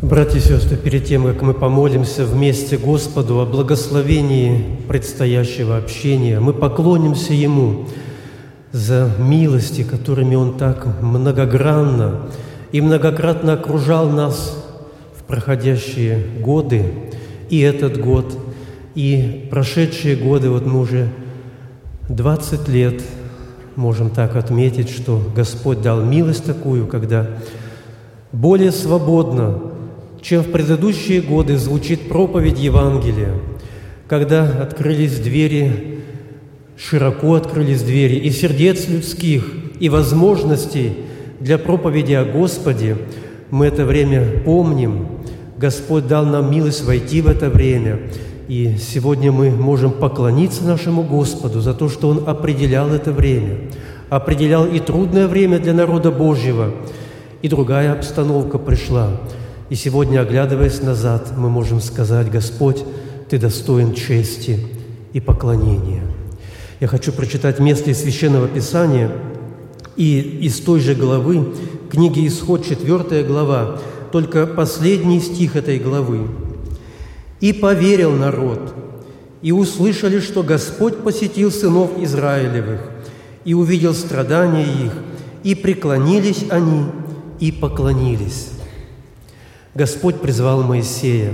Братья и сестры, перед тем, как мы помолимся вместе Господу о благословении предстоящего общения, мы поклонимся Ему за милости, которыми Он так многогранно и многократно окружал нас в проходящие годы, и этот год, и прошедшие годы. Вот мы уже 20 лет можем так отметить, что Господь дал милость такую, когда более свободно, чем в предыдущие годы, звучит проповедь Евангелия, когда открылись двери, широко открылись двери и сердец людских, и возможностей для проповеди о Господе. Мы это время помним. Господь дал нам милость войти в это время. И сегодня мы можем поклониться нашему Господу за то, что Он определял это время. Определял и трудное время для народа Божьего, и другая обстановка пришла. И сегодня, оглядываясь назад, мы можем сказать: Господь, Ты достоин чести и поклонения. Я хочу прочитать место из Священного Писания и из той же главы, книги Исход, 4 глава, только последний стих этой главы. «И поверил народ, и услышали, что Господь посетил сынов Израилевых, и увидел страдания их, и преклонились они, и поклонились». Господь призвал Моисея.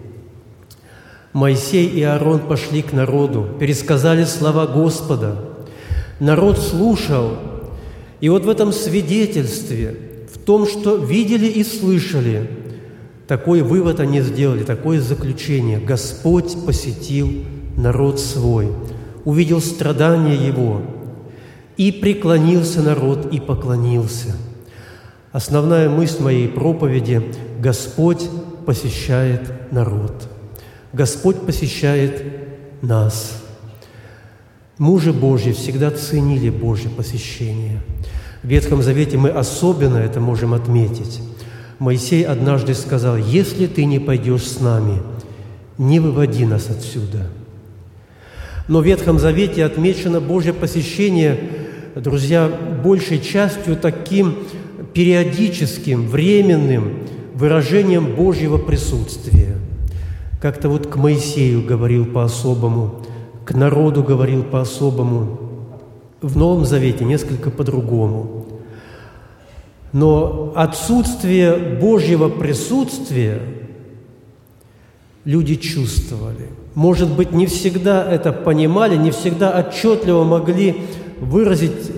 Моисей и Аарон пошли к народу, пересказали слова Господа. Народ слушал, и вот в этом свидетельстве, в том, что видели и слышали, такой вывод они сделали, такое заключение: Господь посетил народ свой, увидел страдания его, и преклонился народ, и поклонился. Основная мысль моей проповеди – Господь посещает народ. Господь посещает нас. Мужи Божьи всегда ценили Божье посещение. В Ветхом Завете мы особенно это можем отметить. Моисей однажды сказал: «Если ты не пойдешь с нами, не выводи нас отсюда». Но в Ветхом Завете отмечено Божье посещение, друзья, большей частью таким периодическим, временным выражением Божьего присутствия. Как-то вот к Моисею говорил по-особому, к народу говорил по-особому. В Новом Завете несколько по-другому. Но отсутствие Божьего присутствия люди чувствовали. Может быть, не всегда это понимали, не всегда отчетливо могли выразить,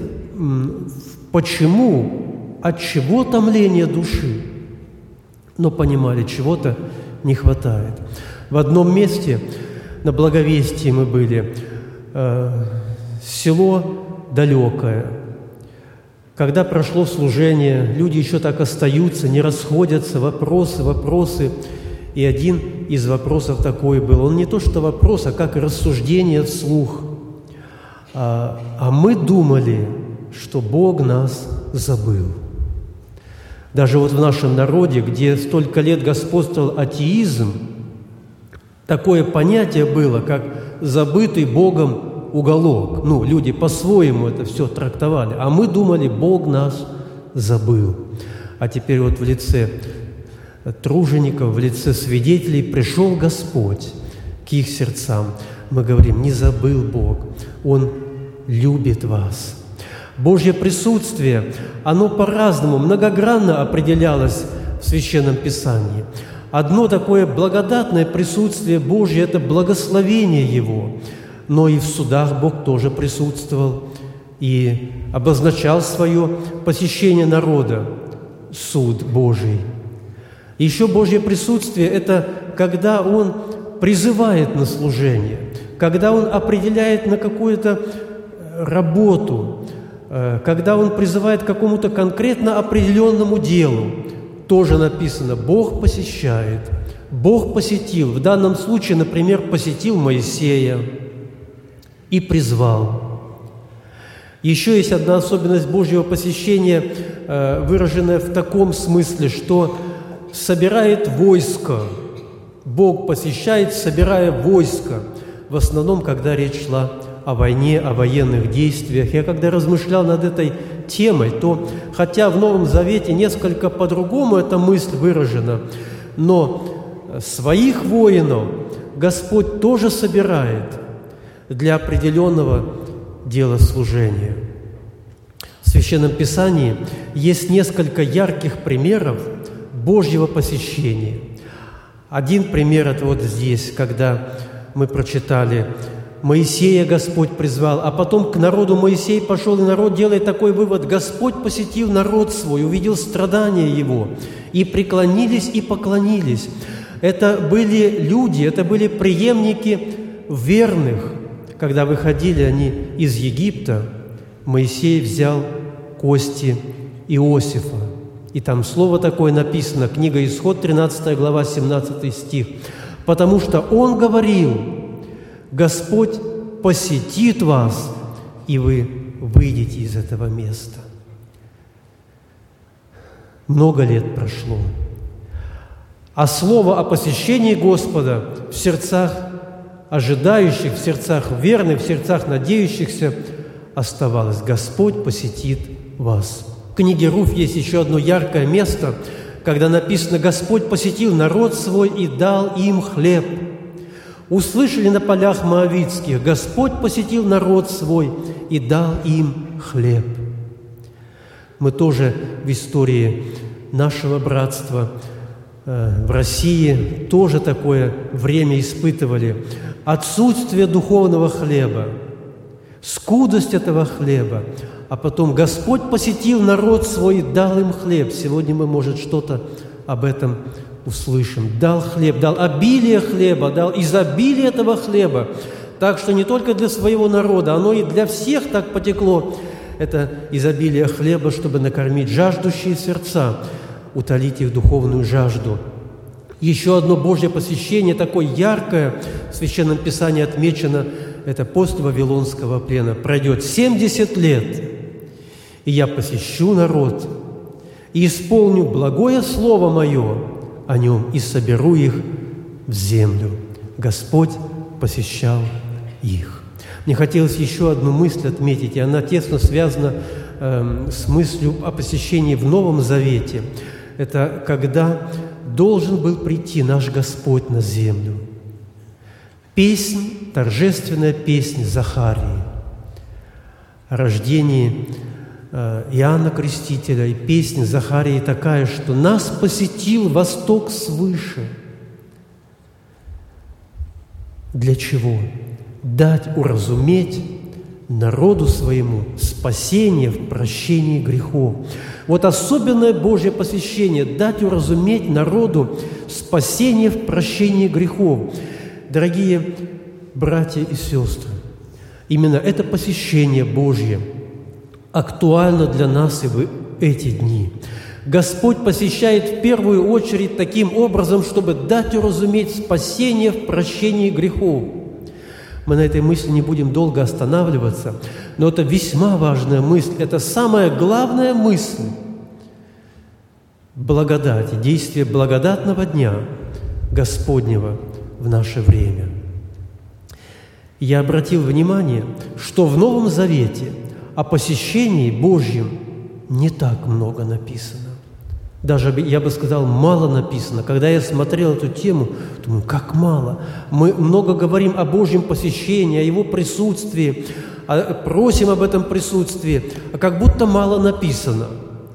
почему, от чего томление души, но понимали, чего-то не хватает. В одном месте, на Благовестии мы были, село далекое. Когда прошло служение, люди еще так остаются, не расходятся, вопросы. И один из вопросов такой был. Он не то что вопрос, а как рассуждение вслух. А мы думали, что Бог нас забыл. Даже вот в нашем народе, где столько лет господствовал атеизм, такое понятие было, как забытый Богом уголок. Люди по-своему это все трактовали. А мы думали, Бог нас забыл. А теперь вот в лице тружеников, в лице свидетелей пришел Господь к их сердцам. Мы говорим: не забыл Бог, Он любит вас. Божье присутствие, оно по-разному, многогранно определялось в Священном Писании. Одно такое благодатное присутствие Божье – это благословение Его. Но и в судах Бог тоже присутствовал и обозначал свое посещение народа, суд Божий. Еще Божье присутствие – это когда Он призывает на служение, когда Он определяет на какую-то работу, когда Он призывает к какому-то конкретно определенному делу. Тоже написано: Бог посещает, Бог посетил. В данном случае, например, посетил Моисея и призвал. Еще есть одна особенность Божьего посещения, выраженная в таком смысле, что собирает войско. Бог посещает, собирая войско. В основном, когда речь шла о войне, о военных действиях. Я когда размышлял над этой темой, то, хотя в Новом Завете несколько по-другому эта мысль выражена, Но своих воинов Господь тоже собирает для определенного дела служения. В Священном Писании есть несколько ярких примеров Божьего посещения. Один пример – это вот здесь, когда мы прочитали: Моисея Господь призвал, а потом к народу Моисей пошел, и народ делает такой вывод: Господь посетил народ свой, увидел страдания его, и преклонились, и поклонились. Это были люди, это были преемники верных. Когда выходили они из Египта, Моисей взял кости Иосифа. И там слово такое написано, книга Исход, 13 глава, 17 стих. Потому что он говорил: Господь посетит вас, и вы выйдете из этого места. Много лет прошло, а слово о посещении Господа в сердцах ожидающих, в сердцах верных, в сердцах надеющихся оставалось: Господь посетит вас. В книге Руфь есть еще одно яркое место, когда написано: Господь посетил народ свой и дал им хлеб. Услышали на полях моавитских: Господь посетил народ свой и дал им хлеб. Мы тоже в истории нашего братства в России тоже такое время испытывали. Отсутствие духовного хлеба, скудость этого хлеба, а потом Господь посетил народ свой и дал им хлеб. Сегодня мы, может, что-то об этом услышим. Дал хлеб, дал обилие хлеба, дал изобилие этого хлеба, так что не только для своего народа, оно и для всех так потекло, это изобилие хлеба, чтобы накормить жаждущие сердца, утолить их духовную жажду. Еще одно Божье посещение, такое яркое, в Священном Писании отмечено, это после Вавилонского плена. Пройдет 70 лет, и я посещу народ, и исполню благое слово мое о нем, и соберу их в землю. Господь посещал их. Мне хотелось еще одну мысль отметить, и она тесно связана с мыслью о посещении в Новом Завете. Это когда должен был прийти наш Господь на землю. Песнь, торжественная песнь Захарии о рождении Иоанна Крестителя. И песня Захарии такая, что «нас посетил восток свыше». Для чего? Дать уразуметь народу своему спасение в прощении грехов. Вот особенное Божье посещение – дать уразуметь народу спасение в прощении грехов. Дорогие братья и сестры, именно это посещение Божье актуально для нас и в эти дни. Господь посещает в первую очередь таким образом, чтобы дать уразуметь спасение в прощении грехов. Мы на этой мысли не будем долго останавливаться, но это весьма важная мысль, это самая главная мысль благодати, действия благодатного дня Господнего в наше время. Я обратил внимание, что в Новом Завете о посещении Божьем не так много написано. Даже, я бы сказал, мало написано. Когда я смотрел эту тему, думаю, как мало. Мы много говорим о Божьем посещении, о Его присутствии, просим об этом присутствии, а как будто мало написано.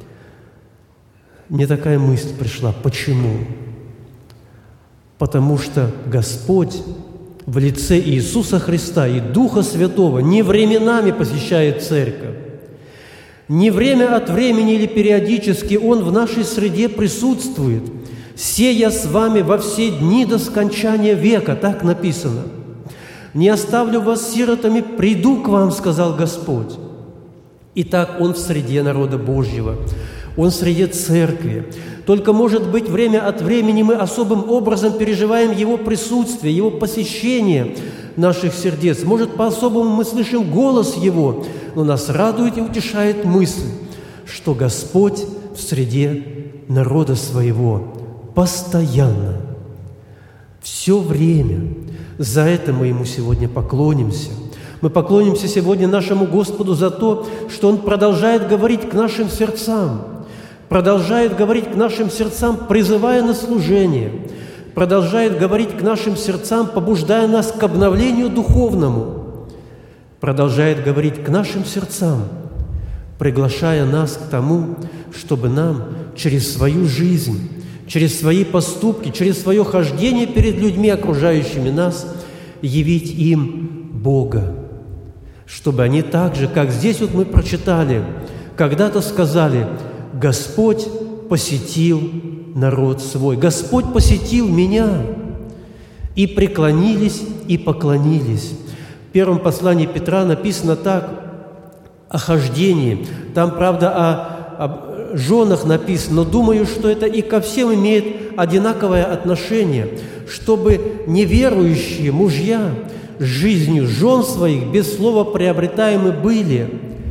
Мне такая мысль пришла. Почему? Потому что Господь в лице Иисуса Христа и Духа Святого не временами посещает церковь, не время от времени или периодически Он в нашей среде присутствует. «Сея с вами во все дни до скончания века», так написано. «Не оставлю вас сиротами, приду к вам», сказал Господь. Итак, Он в среде народа Божьего, Он в среде церкви. Только, может быть, время от времени мы особым образом переживаем Его присутствие, Его посещение наших сердец. Может, по-особому мы слышим голос Его, но нас радует и утешает мысль, что Господь в среде народа Своего постоянно, все время. За это мы Ему сегодня поклонимся. Мы поклонимся сегодня нашему Господу за то, что Он продолжает говорить к нашим сердцам, продолжает говорить к нашим сердцам, призывая на служение, продолжает говорить к нашим сердцам, побуждая нас к обновлению духовному, продолжает говорить к нашим сердцам, приглашая нас к тому, чтобы нам через свою жизнь, через свои поступки, через свое хождение перед людьми, окружающими нас, явить им Бога. Чтобы они так же, как здесь вот мы прочитали, когда-то сказали: «Господь посетил народ свой, Господь посетил меня», и преклонились, и поклонились. В первом послании Петра написано так о хождении. Там, правда, о женах написано, но думаю, что это и ко всем имеет одинаковое отношение, чтобы неверующие мужья жизнью жен своих без слова приобретаемы были,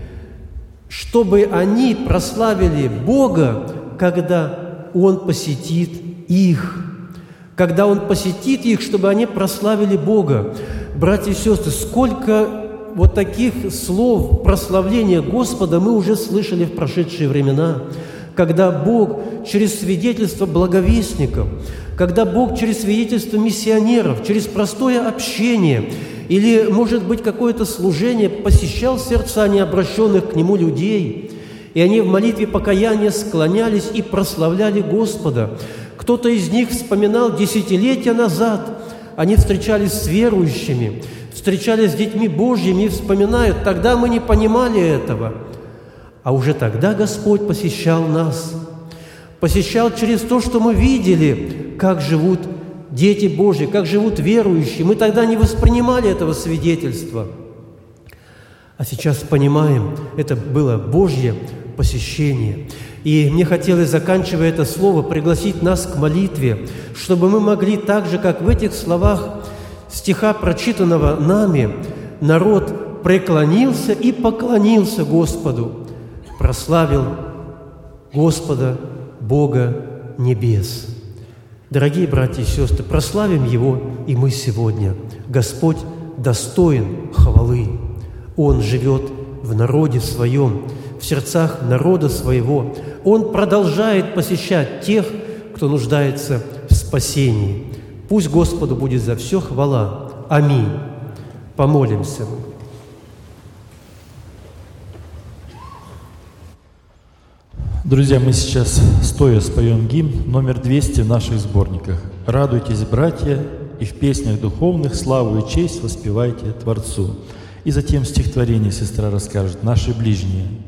чтобы они прославили Бога, когда Он посетит их. Когда Он посетит их, чтобы они прославили Бога. Братья и сестры, сколько вот таких слов прославления Господа мы уже слышали в прошедшие времена, когда Бог через свидетельство благовестников, когда Бог через свидетельство миссионеров, через простое общение или, может быть, какое-то служение посещал сердца необращенных к Нему людей, и они в молитве покаяния склонялись и прославляли Господа. Кто-то из них вспоминал десятилетия назад, они встречались с верующими, встречались с детьми Божьими и вспоминают: тогда мы не понимали этого, а уже тогда Господь посещал нас, посещал через то, что мы видели, как живут дети Божьи, как живут верующие. Мы тогда не воспринимали этого свидетельства, а сейчас понимаем, это было Божье посещение. И мне хотелось, заканчивая это слово, пригласить нас к молитве, чтобы мы могли так же, как в этих словах стиха, прочитанного нами, народ преклонился и поклонился Господу, прославил Господа, Бога небес. Дорогие братья и сестры, прославим Его и мы сегодня. Господь достоин хвалы. Он живет в народе своем, в сердцах народа своего. Он продолжает посещать тех, кто нуждается в спасении. Пусть Господу будет за все хвала. Аминь. Помолимся. Друзья, мы сейчас стоя споем гимн номер 200 в наших сборниках. «Радуйтесь, братья, и в песнях духовных славу и честь воспевайте Творцу». И затем стихотворение сестра расскажет «Наши ближние».